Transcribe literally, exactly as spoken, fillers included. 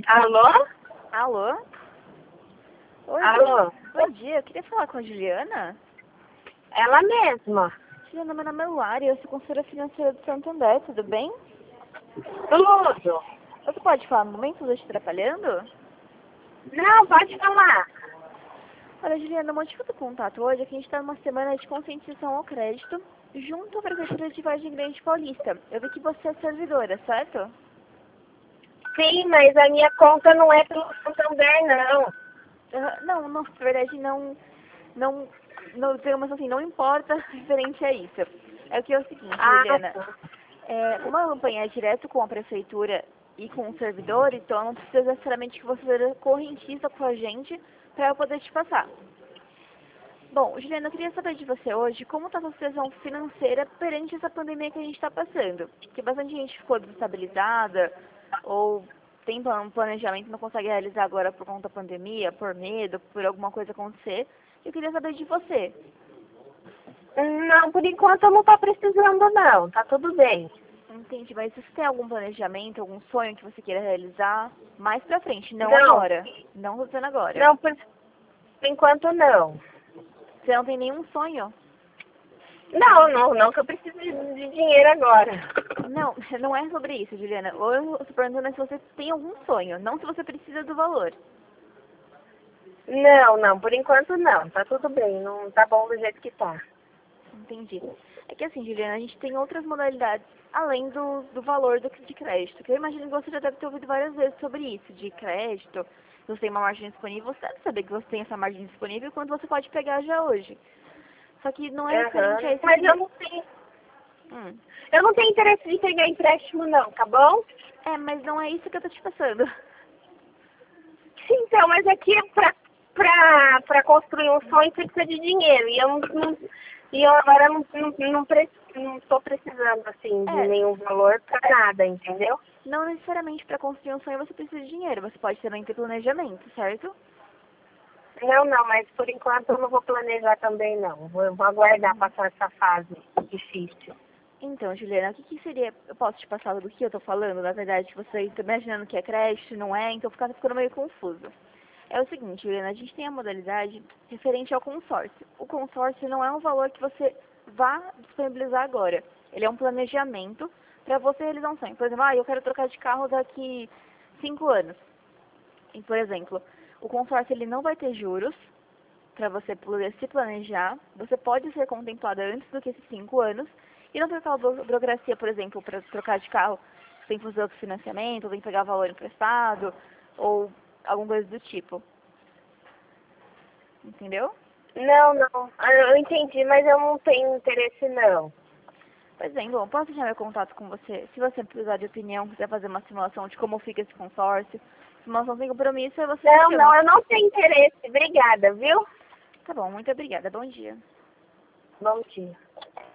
Alô? Alô? Oi, Alô? bom dia. Eu queria falar com a Juliana. Ela mesma. Juliana, meu nome é Luari, eu sou consultora financeira do Santander, tudo bem? Tudo. Você pode falar no momento? Estou te atrapalhando? Não, pode falar. Olha, Juliana, o motivo do contato hoje é que a gente está numa semana de conscientização ao crédito junto à Prefeitura de Vargem Grande Paulista. Eu vi que você é servidora, certo? Sim, mas a minha conta não é pelo Santander, não. Ah, não, não, na verdade não, não, não, digamos assim, não importa referente a isso. É o que é o seguinte, Ah, Juliana, tá. é, como a campanha é direto com a prefeitura e com o servidor, então não precisa necessariamente que você seja correntista com a gente para eu poder te passar. Bom, Juliana, eu queria saber de você hoje como está a sua situação financeira perante essa pandemia que a gente está passando. Porque bastante gente ficou desestabilizada ou tem um planejamento e não consegue realizar agora por conta da pandemia, por medo, por alguma coisa acontecer. Eu queria saber de você. Não, por enquanto eu não tô precisando, não. Tá tudo bem. Entendi, mas você tem algum planejamento, algum sonho que você queira realizar mais pra frente, não Não, agora. Não tô dizendo agora. não, por, por enquanto não. Você não tem nenhum sonho? Não, não, não que eu precise de, de dinheiro agora. Não, não é sobre isso, Juliana. Ou eu estou perguntando se você tem algum sonho, não se você precisa do valor. Não, não, por enquanto não. Tá tudo bem, não tá bom do jeito que tá. Entendi. É que assim, Juliana, a gente tem outras modalidades além do, do valor do, de crédito. Que eu imagino que você já deve ter ouvido várias vezes sobre isso, de crédito. Você tem uma margem disponível, você deve saber que você tem essa margem disponível quando você pode pegar já hoje. Só que não é referente a Aham. isso. Mas Que... eu não tenho, Hum. eu não tenho interesse de pegar empréstimo não, tá bom? É, mas não é isso que eu tô te passando. Sim, então, mas aqui é pra, pra, pra construir um sonho precisa de dinheiro. E eu não, não- e eu agora não, não, não, pre, não tô precisando assim de É, nenhum valor pra nada, entendeu? não necessariamente para construir um sonho você precisa de dinheiro. Você pode também ter planejamento, certo? Não, não, mas por enquanto eu não vou planejar também não. Vou, vou aguardar passar essa fase difícil. Então, Juliana, o que, que seria... Eu posso te passar do que eu tô falando? Na verdade, você está imaginando que é crédito, não é? Então fica ficando meio confuso. É o seguinte, Juliana, a gente tem a modalidade referente ao consórcio. O consórcio não é um valor que você vá disponibilizar agora. Ele é um planejamento para você realizar um sonho. Por exemplo, ah, eu quero trocar de carro daqui cinco anos. E, por exemplo, o consórcio ele não vai ter juros para você poder se planejar. Você pode ser contemplada antes do que esses cinco anos. E não tem aquela buro- burocracia, por exemplo, para trocar de carro, você tem que fazer outro financiamento, tem que pegar valor emprestado, ou alguma coisa do tipo. Entendeu? Não, não, ah, eu entendi, mas eu não tenho interesse não. Pois bem, bom, posso deixar meu contato com você? Se você precisar de opinião, quiser fazer uma simulação de como fica esse consórcio, simulação sem compromisso, aí você me Não, chama. não, eu não tenho interesse. Obrigada, viu? Tá bom, muito obrigada. Bom dia. Bom dia.